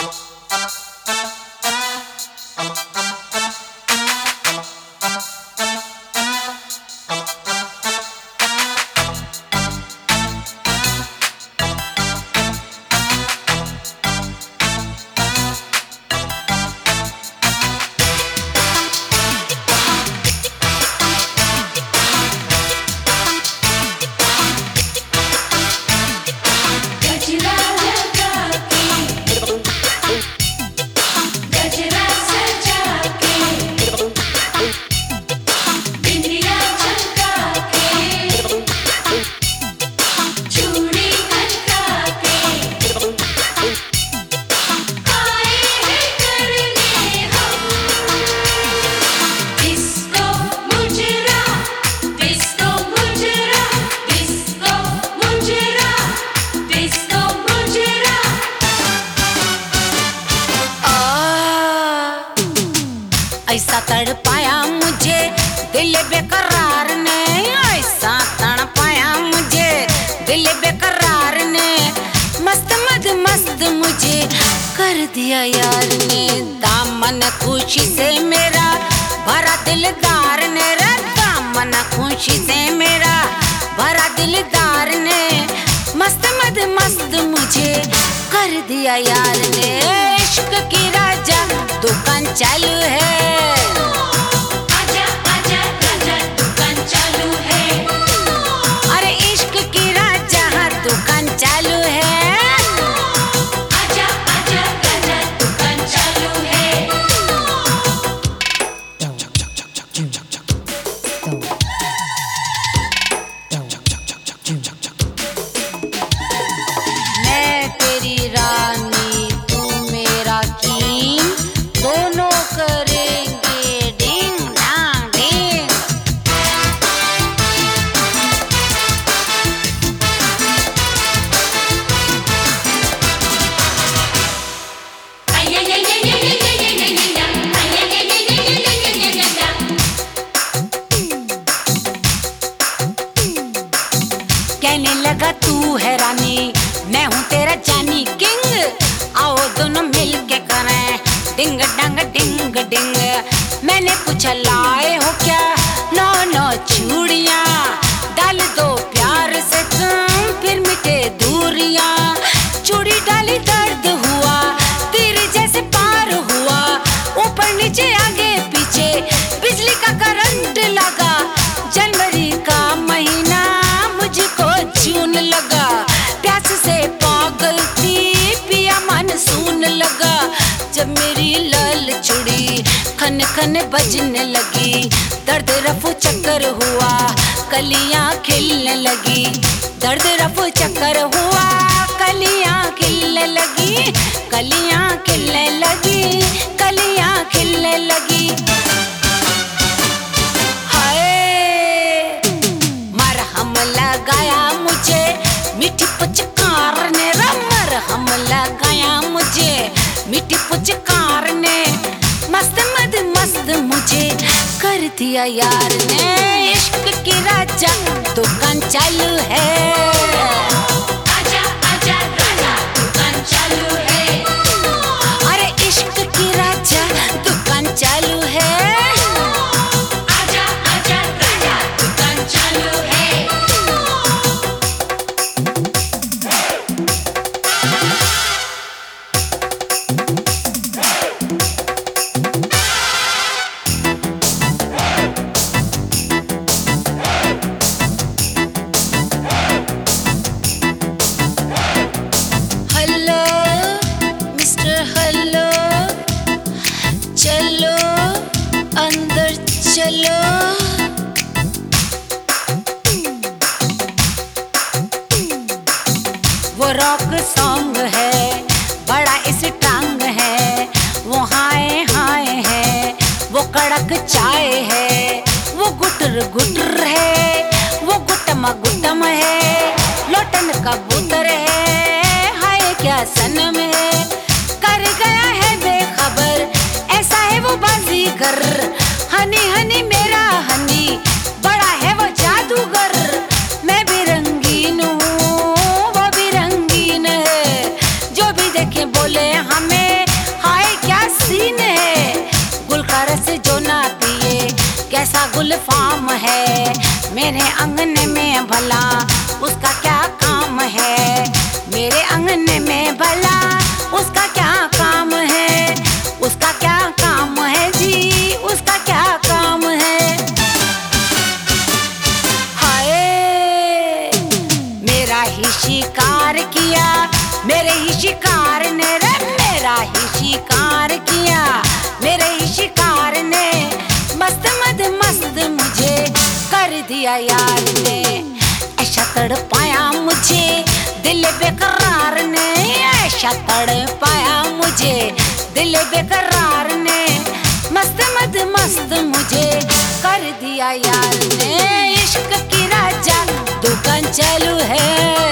ऐसा तड़पाया मुझे दिल बेकरार ने, ऐसा तड़पाया मुझे दिल बेकरार ने, मस्त मद मस्त मुझे कर दिया यार ने। दामन खुशी से मेरा भरा दिलदार ने रे, दामन खुशी से मेरा भरा दिलदार ने, मस्त मद मस्त मुझे कर दिया यार ने। इश्क की राजा दुकान चालू है, आजा आजा राजा दुकान चालू है, अरे इश्क की राजा दुकान चालू है, आजा आजा राजा दुकान चालू है। मैं तेरी रानी तू मेरा कींग, दोनों करेंगे डिंग डांग डिंग। कहने लगा तू है रानी मैं हूँ तेरा जानी किंग, आओ दोनों मिल के करें डिंग डंग डिंग डिंग। मैंने पूछा लाए हो क्या, नो नो चूड़ियाँ डाल दो प्यार से तुम फिर मिटे दूरियाँ। चूड़ी डाली दर्द हुआ तीर जैसे पार हुआ, ऊपर नीचे आगे पीछे बिजली का करंट लगा। जनवरी का महीना मुझको जून लगा, प्यास से पागल थी पिया मानसून लगा। जब मेरी लाल चूड़ी खन खन बजने लगी, दर्द रफू चक्कर हुआ कलियां खिलने लगी, दर्द रफू चक्कर हुआ कलियां खिलने लगी, कलियां खिलने लगी, कलियां खिलने लगी। मरहम लगाया मुझे मीठी पुचकार ने, मरहम लगाया मुझे मीठी पुचकार ने, मस्त मद मस्त मुझे कर दिया यार ने। इश्क की राजा दुकान चालू है, आजा आजा राजा दुकान चालू है, अरे इश्क की राजा दुकान चालू है, आजा आजा राजा दुकान चालू है। हेलो मिस्टर हेलो, चलो अंदर चलो। वो रॉक सॉन्ग है बड़ा इस टांग है, वो हाय हाय है, वो कड़क चाय है, वो गुटर गुटर है, वो गुटमा गुटम है, लोटन कबूतर है, हाय क्या सनम है, कर गया है बेखबर ऐसा है वो बाजीगर। हनी हनी मेरा हनी बड़ा है वो जादूगर, मैं भी रंगीन हूँ वो भी रंगीन है, जो भी देखे बोले हमें फुल फॉर्म है। मेरे अंगने में भला उसका क्या काम है, मेरे अंगने में भला उसका क्या काम है, उसका क्या काम है जी, उसका क्या काम है। हाय मेरा ही शिकार किया, मेरे ही शिकार ने रे, मेरा ही शिकार किया, मेरे ही शिकार ने मस्त मद मस्त मुझे कर दिया यार ने। ऐसा तड़पाया मुझे दिल बेकरार ने, ऐसा तड़पाया मुझे दिल बेकरार ने, मस्त मद मस्त मुझे कर दिया यार ने। इश्क की राजा दुकान चालू है।